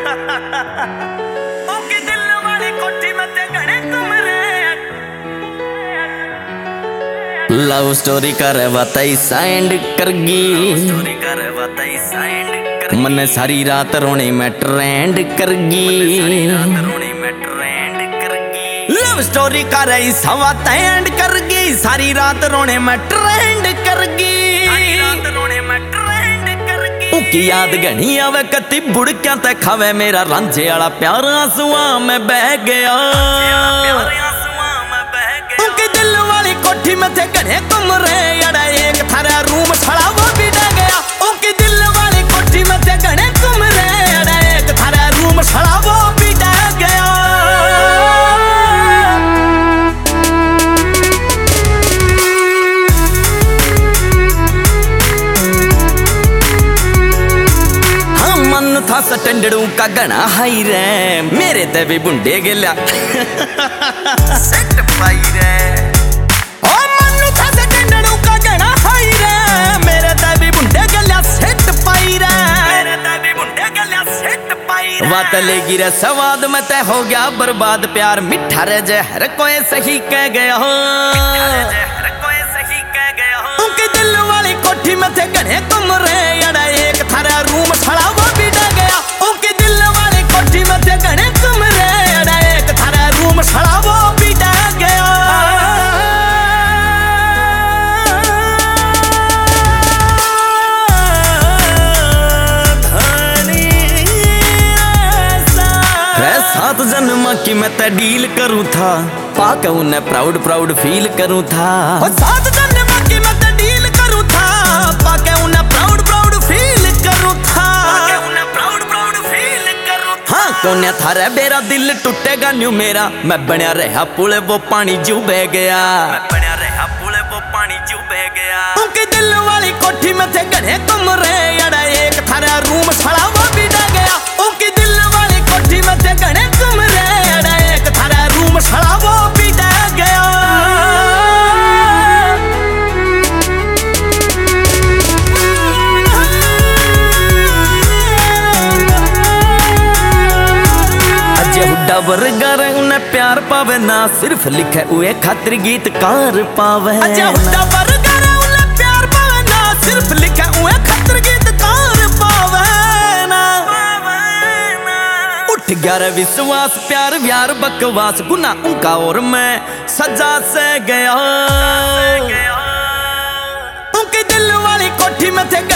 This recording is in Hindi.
ओके दिल वाली कोठी में ते घणे कमरे। लव स्टोरी करे बताई साइंड करगी, मने सारी रात रोने में ट्रेंड करगी। लव स्टोरी करे सवा एंड करगी, सारी रात रोने में ट्रेंड करगी। उकी याद घनी आवे कति बुड़क्या ते खावे मेरा रांझे वाला प्यार आंसुआ में बह गया। उनकी दिल वाली कोठी में थे घने कमरे, अड़ा एक थारा रूम छड़ा वो भी डह गया। उनकी दिल वाली कोठी में थे घने कमरे, अड़ा एक थारा रूम छड़ा वो भी डह गया। था सटंडड़ू का गणा हाई रे, मेरे ते भी बुंडे गेल्या सेट पाई रे। ओ मन्नू था सटंडड़ू का गणा हाई रे, मेरे ते भी बुंडे गेल्या सेट पाई रे, मेरे ते भी बुंडे गेल्या सेट पाई रे। बात लेगी रे सवाद में ते हो गया बर्बाद, प्यार मिठा रे जहर कोई सही कह गया हो, उनके दिल वाली कोठी में थे घने कमरे, अड़ा एक थारा रूम छड़ा वो भी डह गया। उनके दिल वाली कोठी में थे घने कमरे, अड़ा एक थारा रूम छड़ा वो भी डह गया। सात जन्म की मैं ते डील करूँ था, पाके उन्हें प्राउड प्राउड फील करूँ था। सात जन्म की मैं ते डील करूँ था, पाके उन्हें प्राउड प्राउड फील करूँ था। हाँ कोने थारे बेरा दिल टूटेगा न्यू मेरा, मैं बनया रहा पुल वो पानी जू बह गया, मैं बनया रहा पुल वो पानी जू बह गया। उनकी दिल वाली कोठी में थे घने कमरे, अड़ा एक थारा रूम छड़ा वो भी डह गया। उनकी दिल वाली कोठी में थे घने कमरे, अड़ा एक थारा रूम छड़ा वो भी डह गया। हुड्डा वर्गर उन्हें प्यार पावे ना, सिर्फ लिखे हुए खातिर गीतकार पावे। अच्छा हुड्डा वर्गर उन्हें प्यार पावे ना, सिर्फ लिखे हुए खातिर गीतकार पावे ना। उठ गया रे विश्वास, प्यार व्यार बकवास, गुना उनका और मैं सजा से गया। उनकी दिल वाली कोठी में थे